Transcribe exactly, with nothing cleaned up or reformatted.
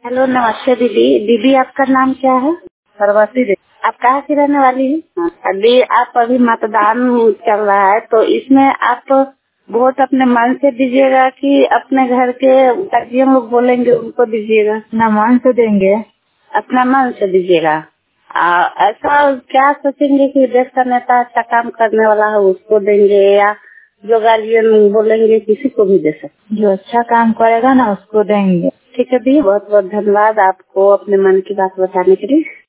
Hello, नमस्ते दीदी। दीदी, आपका नाम क्या है? सरवती देवी। आप कहाँ की रहने वाली हैं? अभी आप अभी मतदान चल रहा है, तो इसमें आप वोट अपने मन से दीजिएगा कि अपने घर के गार्जियन लोग बोलेंगे उनको दीजिएगा? अपना मन से देंगे। अपना मन से दीजिएगा। आ, ऐसा क्या सोचेंगे कि देश का नेता अच्छा काम करने वाला है उसको देंगे, या जो गार्जियन बोलेंगे किसी को भी दे सकते? जो अच्छा काम करेगा ना उसको देंगे। ठीक है दी, बहुत बहुत धन्यवाद आपको अपने मन की बात बताने के लिए।